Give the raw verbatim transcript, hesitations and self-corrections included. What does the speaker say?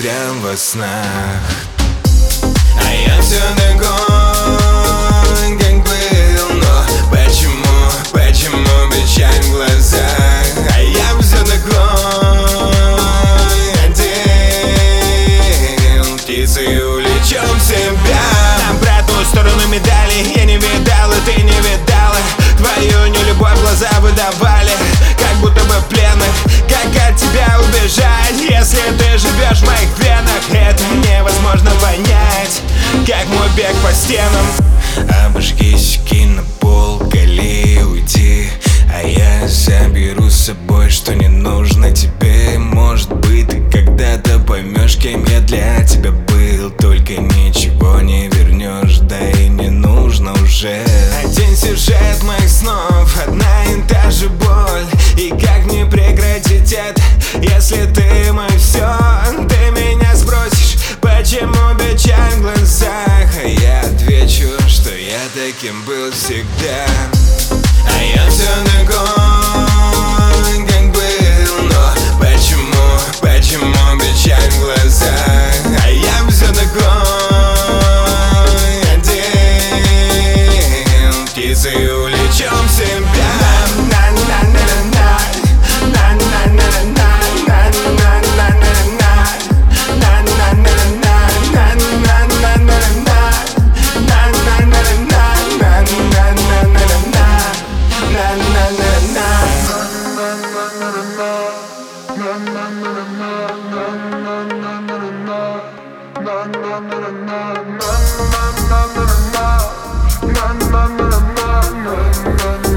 прям во снах. А я все такой, как был, но почему, почему печаль в глазах? А я все такой один, птицей улечем в себя. Про ту сторону медали я не видал, и ты не видала. Твою нелюбовь глаза выдавали, как будто бы пленных. Как от тебя убежать, если ты живешь в моих венах? Это невозможно понять, как мой бег по стенам. Обожгись, кинь на пол, кали, уйди, а я заберу с собой, что не нужно тебе. Может быть, ты когда-то поймешь, кем я для тебя был. Только ничего не вернешь, да и не нужно уже. Один сюжет моих снов, одна и та же боль. И как мне прекратить это, если ты мой все? Ты меня спросишь, почему печаль в глазах? А я отвечу, что я таким был всегда. А я все такой, как был, но почему, почему печаль в глазах? А я все такой один, птицей улечем в себя. Na na na na na na na na na na na na.